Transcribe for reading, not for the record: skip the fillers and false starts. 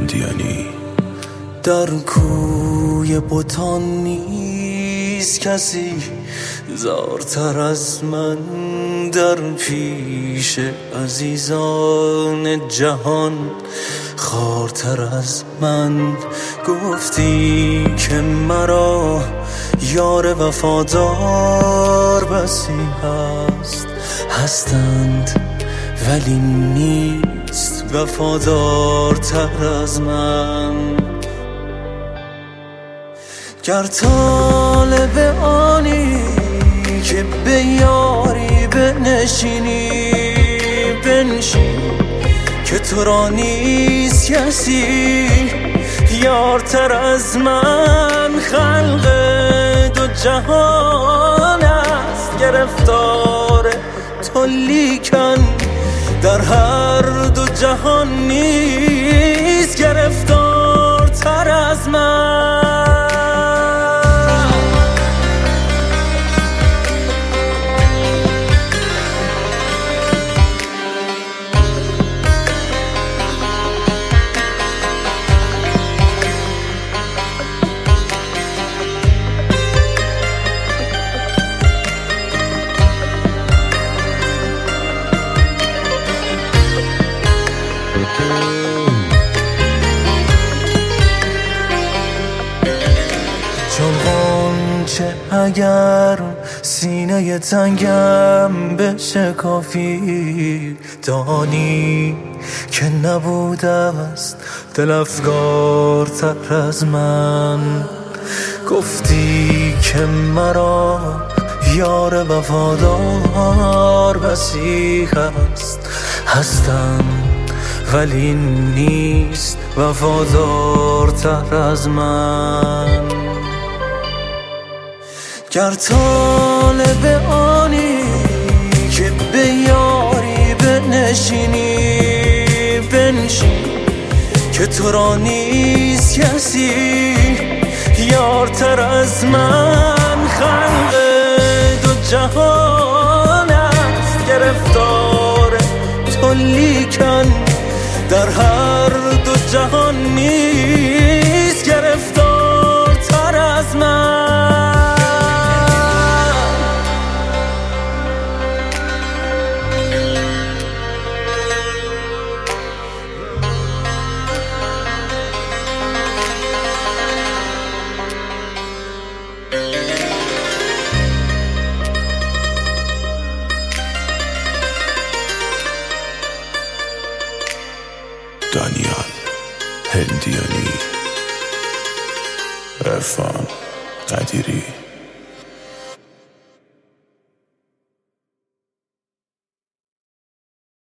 هندیانی. در کوی بتان نیست کسی زارتر از من، در پیش عزیزان جهان خوارتر از من. گفتی که مرا یار وفادار بسی هستند، ولی نیست وفادارتر از من. گر طالب آنی که به یاری بنشینی، بنشین که تو را نیست کسی یارتر از من. خلق دو جهان است گرفتار تو، لیکن در هر دو جهان نیست گرفتارتر از من. چون غنچه اگر سینه تنگم بشکافی، دانی که نبوده است دل افگارتر از من. گفتی که مرا یار وفادار بسی هستم، ولی نیست وفادارتر از من. گر طالب آنی که به یاری بنشینی، بنشین که تو را نیست کسی یارتر از من. خلق دو جهان است گرفتار تو، لیکن در هر دو جهان نیست گرفتارتر از من. دانیال هندیانی، عرفان قدیری.